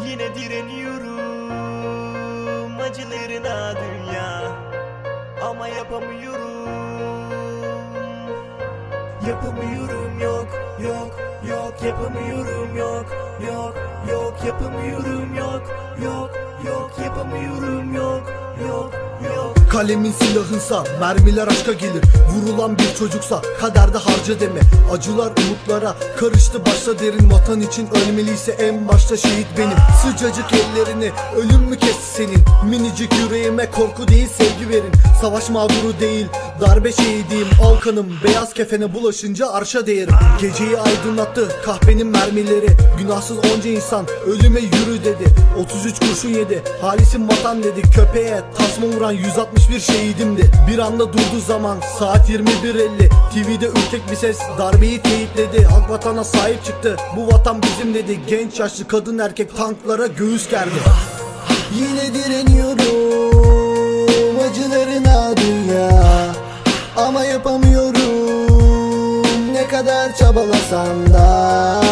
Yine direniyorum acılarına dünya, ama yapamıyorum. Yapamıyorum, yok yok yok, yapamıyorum, yok yok yok, yapamıyorum, yok yok yok, yapamıyorum, yok yok yok. Kalemin silahınsa mermiler aşka gelir. Vurulan bir çocuksa kaderde harca deme. Acılar umutlara karıştı başta derin. Vatan için ölmeliyse en başta şehit benim. Sıcacık ellerini ölüm mü kesti senin? Minicik yüreğime korku değil sevgi verin. Savaş mağduru değil darbe şehidiyim. Al kanım beyaz kefene bulaşınca arşa değerim. Geceyi aydınlattı kahvenin mermileri. Günahsız onca insan ölüme yürü dedi. 33 kurşun yedi halisim vatan dedi. Köpeğe tasma vuran 161 şehidimdi. Bir anda durdu zaman saat 21:50. TV'de ürkek bir ses darbeyi teyitledi. Halk vatana sahip çıktı, bu vatan bizim dedi. Genç yaşlı kadın erkek tanklara göğüs gerdi. Yine direniyorum acılarına dünya, ama yapamıyorum ne kadar çabalasam da.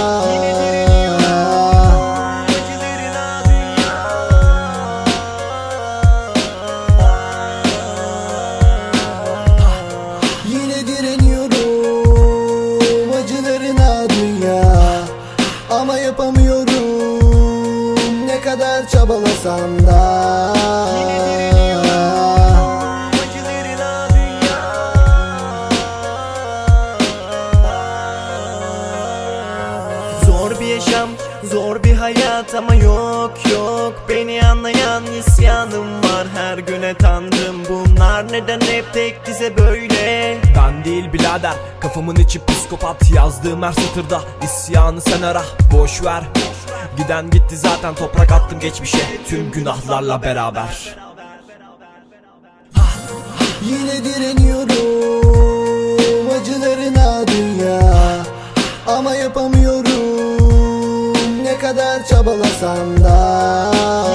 Yine direniyorum acılarına dünya, ama yapamıyorum ne kadar çabalasam da. Zor bir yaşam, zor bir hayat, ama yok yok beni anlayan isyanım var her güne tanrım. Bunlar neden hep tek dize böyle? Ben değil birader, kafamın içi psikopat. Yazdığım her satırda isyanı sen ara, boş ver. Giden gitti zaten, toprak attım geçmişe tüm günahlarla beraber. Yine direniyorum acılarına dünya, ama yapamıyorum ne kadar çabalasam da.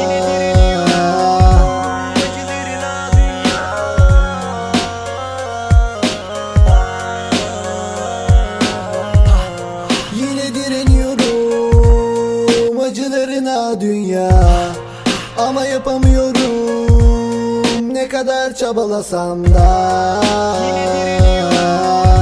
Yine direniyorum acılarına dünya, ama yapamıyorum ne kadar çabalasam da.